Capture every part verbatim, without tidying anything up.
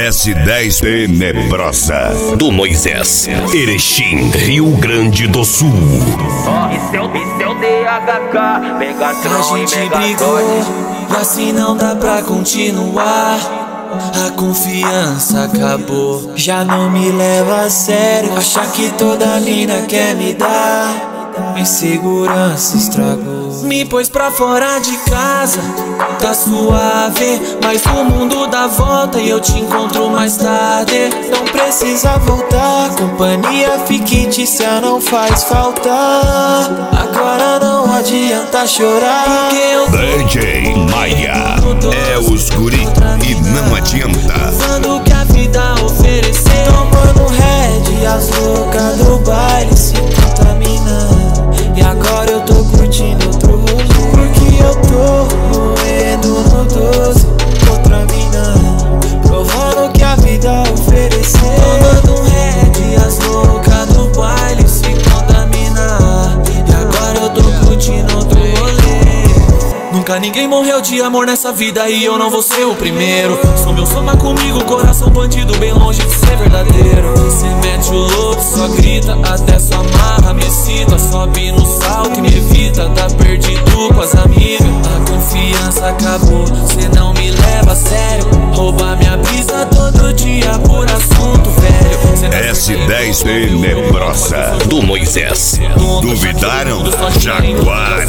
S dez Tenebrosa do Moisés, Erechim, Rio Grande do Sul. Isso é o D H K, Megatron e Megatron. E assim não dá pra continuar. A confiança acabou, já não me leva a sério. Achar que toda mina quer me dar, insegurança estragou. Me pôs pra fora de casa, tá suave, mas o mundo dá volta e eu te encontro mais tarde. Não precisa voltar, companhia fictícia não faz falta. Agora não adianta chorar, porque eu D J Maia é os guri e não adianta. usando o que a vida ofereceu, tomando red, as loucas do baile se contaminando. E agora eu tô curtindo outro rolê, porque eu tô moendo no doce, outra mina, provando que a vida ofereceu. Tomando um red, as loucas do baile se contaminar. E agora eu tô curtindo outro rolê. Nunca ninguém morreu de amor nessa vida e eu não vou ser o primeiro. Sou meu, soma comigo, coração bandido, bem longe de ser verdadeiro. Cê mete o louco, só grita, até sua marra me excita. Sobe no salto e me evita, tá perdido com as amigas. A confiança acabou, cê não me leva a sério. Rouba minha brisa todo dia por assunto velho. S dez Tenebrosa do Moisés. Duvidaram? Jaguara.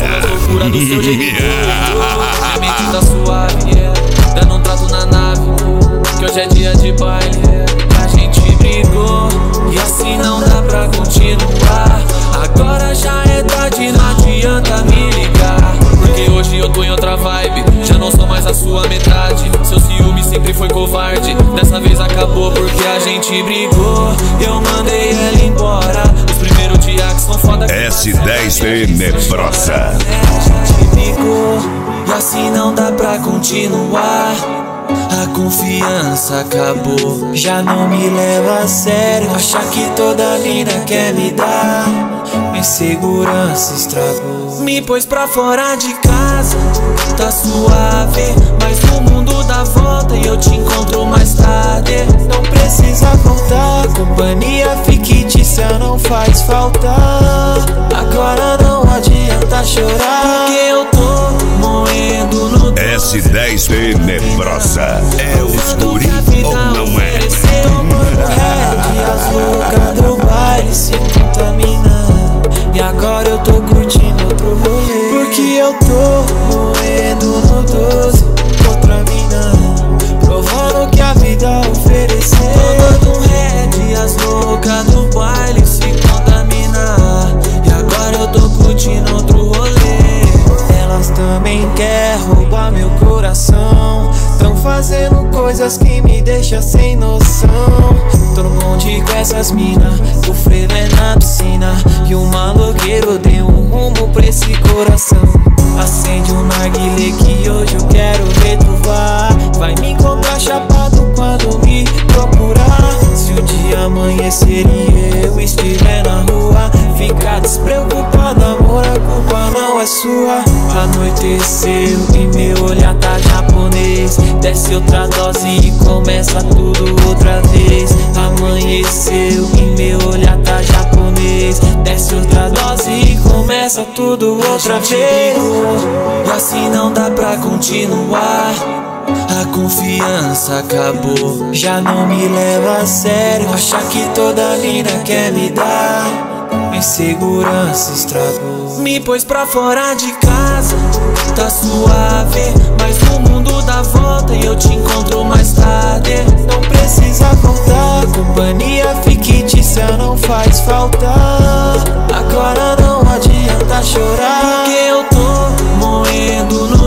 A mente tá suave, yeah. Dando um trato na nave, que hoje é dia de baile, yeah. A gente brigou, e assim não dá pra continuar. Agora já é tarde, não adianta me ligar, porque hoje eu tô em outra vibe, já não sou mais a sua metade. Seu ciúme sempre foi covarde, dessa vez acabou porque a gente brigou. Eu mandei ela embora, os primeiros dias que são foda. S dez Tenebrosa. E assim não dá pra continuar. A confiança acabou, já não me leva a sério. Achar que toda mina quer me dar, insegurança estragou. Me pôs pra fora de casa, tá suave, mas o mundo dá volta e eu te encontro mais tarde. Não precisa voltar, companhia fictícia não faz falta. Agora não adianta chorar, porque eu tô moendo no S dez Tenebrosa é os guri ou não é? Tomando red, as loucas do baile se contaminando. E agora eu tô curtindo outro rolê, porque eu tô moendo no doce, outra mina, provando que a vida ofereceu. Tomando red, as loucas do baile se contaminar. E agora eu tô curtindo outro rolê. Elas também querem roubar meu coração, tão fazendo coisas que me deixam sem noção. Tô no bonde com essas minas, o freio é na piscina, e o maloqueiro deu um rumo pra esse coração. Acende um narguilé que hoje eu quero retrovar. Vai me encontrar chapado quando me procurar. Se o dia amanhecer e eu estiver na rua, fica despreocupado, amor, a culpa não é sua. Anoiteceu e meu olhar tá japonês, desce outra dose e começa tudo outra vez. Amanheceu e meu olhar tá japonês, desce outra dose e começa tudo outra vez. E assim não dá pra continuar. A confiança acabou, já não me leva a sério. Achar que toda mina quer me dar, insegurança estragou. Me pôs pra fora de casa, tá suave, mas o mundo dá volta e eu te encontro mais tarde. Não precisa voltar, companhia fictícia não faz falta. Agora não adianta chorar, porque eu tô moendo no